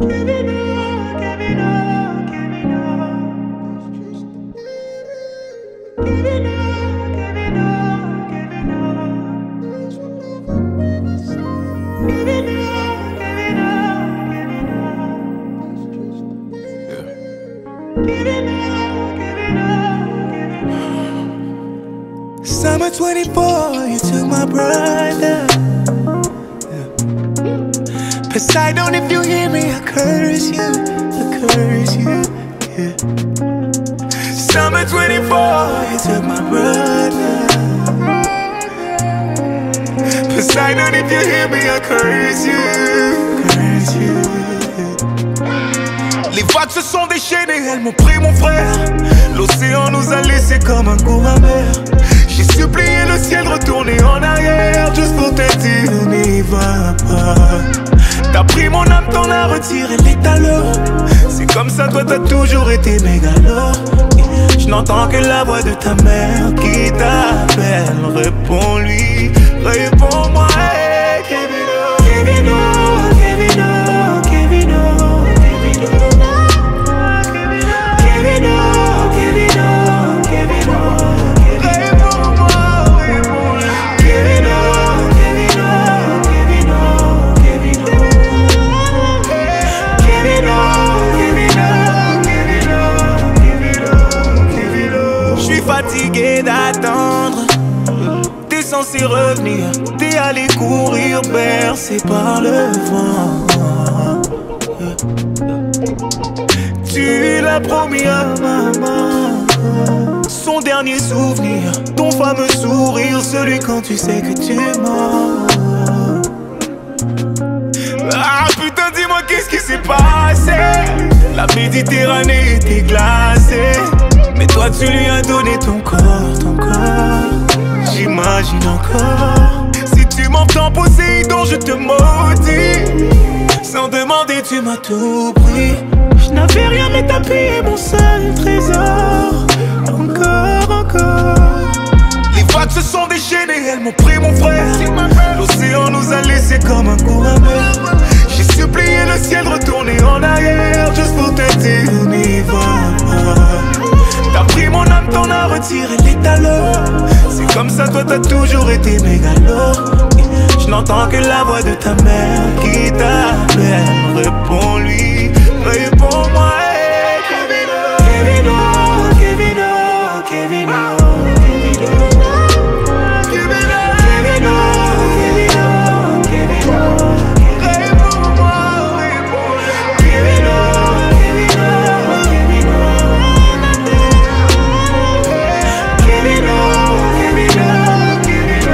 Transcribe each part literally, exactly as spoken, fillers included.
Summer twenty-four, you took my brother. Yeah. Poseidon, if you hear me, I curse you, I curse you. Yeah. Summer twenty-four, you took my brother. Poseidon, if you hear me, I curse you, curse you. Les vagues se sont déchaînées, elles m'ont pris mon frère. L'océan nous a laissé comme un goût amer. J'ai supplié le ciel de retourner en arrière, juste pour te dire n'y va pas. T'as pris mon âme, t'en as retiré les talons. C'est comme ça, toi t'as toujours été mégalo. Je n'entends que la voix de ta mère qui t'appelle. Réponds-lui, réponds-moi, hey, Kevino, Kevino, Kevino, Kevino, Kevino, Kevino, Kevino, réponds-moi, réponds-lui, Kevino, Kevino, Kevino, Kevino, Kevino, Kevino, Kevino. Je suis fatigué d'attendre. T'es censé revenir, t'es allé courir bercé par le vent. Tu l'as promis à maman. Son dernier souvenir, ton fameux sourire, celui quand tu sais que tu mens. Ah putain, dis-moi qu'est-ce qui s'est passé. La Méditerranée était glacée, mais toi tu lui as donné ton corps, ton corps. J'imagine encore. Si tu m'entends Poséidon, je te maudis. Sans demander, tu m'as tout pris. Je n'avais rien, mais t'as payé mon seul trésor. Encore, encore. Les vagues se sont déchaînées, elles m'ont pris mon frère. L'océan nous a laissé comme un goût amer. J'ai supplié le ciel de retourner en arrière, juste pour te dire n'y va pas. T'as pris mon âme, t'en as retiré les talons. C'est comme ça, toi t'as toujours été mégalo. Je n'entends que la voix de ta mère qui t'appelle. Réponds-lui, réponds-moi, hey, Kevino, Kevino, Kevino, Kevino, Kevino, Kevino, Kevino, Kevino, réponds-moi, réponds-lui, Kevino, Kevino, Kevino, Kevino, Kevino, Kevino.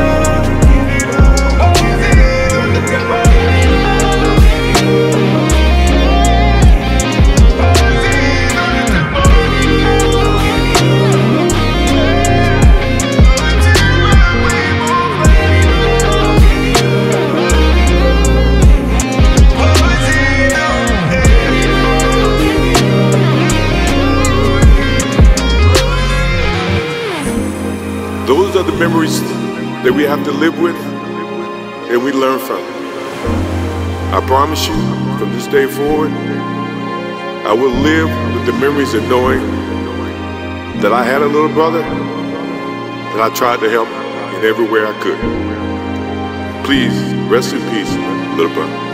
Those are the memories that we have to live with and we learn from. I promise you, from this day forward, I will live with the memories of knowing that I had a little brother that I tried to help in every way I could. Please, rest in peace, little brother.